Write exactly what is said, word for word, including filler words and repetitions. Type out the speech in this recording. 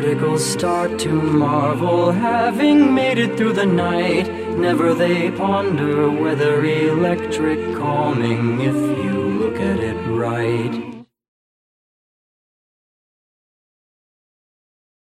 particles start to marvel, having made it through the night. Never they ponder whether electric calming if you look at it right.